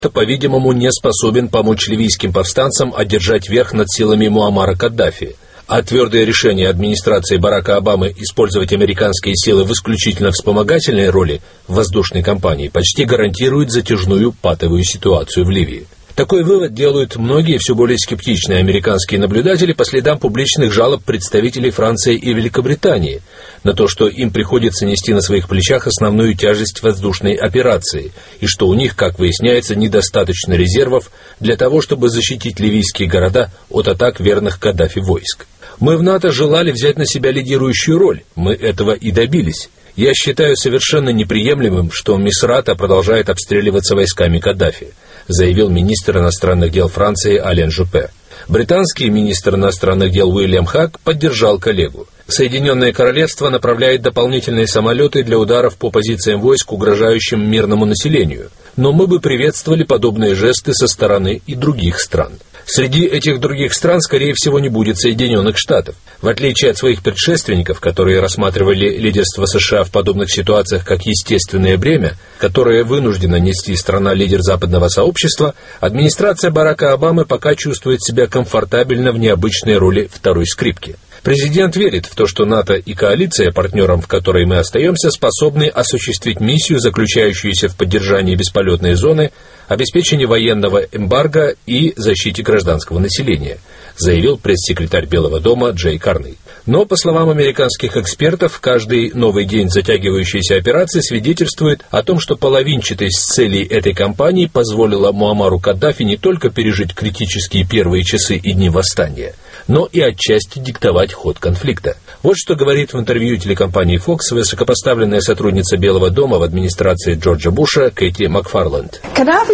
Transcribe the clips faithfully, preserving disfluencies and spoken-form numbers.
по-видимому, не способен помочь ливийским повстанцам одержать верх над силами Муаммара Каддафи, а твердое решение администрации Барака Обамы использовать американские силы в исключительно вспомогательной роли в воздушной кампании почти гарантирует затяжную патовую ситуацию в Ливии. Такой вывод делают многие все более скептичные американские наблюдатели по следам публичных жалоб представителей Франции и Великобритании на то, что им приходится нести на своих плечах основную тяжесть воздушной операции, и что у них, как выясняется, недостаточно резервов для того, чтобы защитить ливийские города от атак верных Каддафи войск. Мы в НАТО желали взять на себя лидирующую роль, мы этого и добились. Я считаю совершенно неприемлемым, что Мисрата продолжает обстреливаться войсками Каддафи, заявил министр иностранных дел Франции Ален Жупе. Британский министр иностранных дел Уильям Хаг поддержал коллегу. Соединенное Королевство направляет дополнительные самолеты для ударов по позициям войск, угрожающим мирному населению. Но мы бы приветствовали подобные жесты со стороны и других стран. Среди этих других стран, скорее всего, не будет Соединенных Штатов. В отличие от своих предшественников, которые рассматривали лидерство США в подобных ситуациях как естественное бремя, которое вынуждена нести страна-лидер западного сообщества, администрация Барака Обамы пока чувствует себя комфортабельно в необычной роли второй скрипки. Президент верит в то, что НАТО и коалиция, партнером в которой мы остаемся, способны осуществить миссию, заключающуюся в поддержании бесполетной зоны, обеспечении военного эмбарго и защите гражданского населения, заявил пресс-секретарь Белого дома Джей Карни. Но, по словам американских экспертов, каждый новый день затягивающейся операции свидетельствует о том, что половинчатость целей этой кампании позволила Муаммару Каддафи не только пережить критические первые часы и дни восстания, но и отчасти диктовать ход конфликта. Вот что говорит в интервью телекомпании Fox высокопоставленная сотрудница Белого дома в администрации Джорджа Буша Кэти Макфарланд.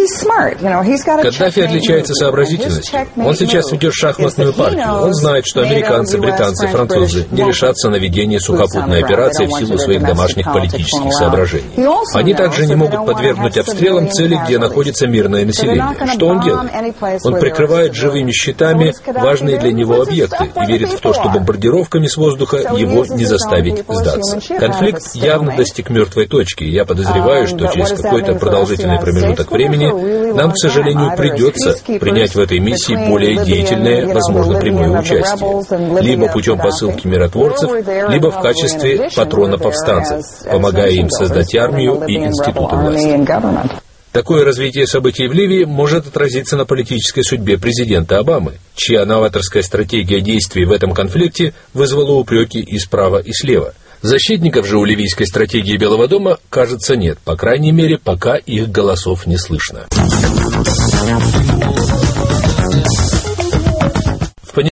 Каддафи отличается сообразительностью. Он сейчас ведет шахматную партию. Он знает, что американцы, британцы, французы не решатся на ведение сухопутной операции в силу своих домашних политических соображений. Они также не могут подвергнуть обстрелам цели, где находится мирное население. Что он делает? Он прикрывает живыми щитами важные для него объекты и верит в то, что бомбардировками с воздуха его не заставить сдаться. Конфликт явно достиг мертвой точки, и я подозреваю, что через какой-то продолжительный промежуток времени нам, к сожалению, придется принять в этой миссии более деятельное, возможно, прямое участие, либо путем посылки миротворцев, либо в качестве патрона повстанцев, помогая им создать армию и институты власти. Такое развитие событий в Ливии может отразиться на политической судьбе президента Обамы, чья новаторская стратегия действий в этом конфликте вызвала упреки и справа, и слева. Защитников же у ливийской стратегии Белого дома, кажется, нет, по крайней мере, пока их голосов не слышно.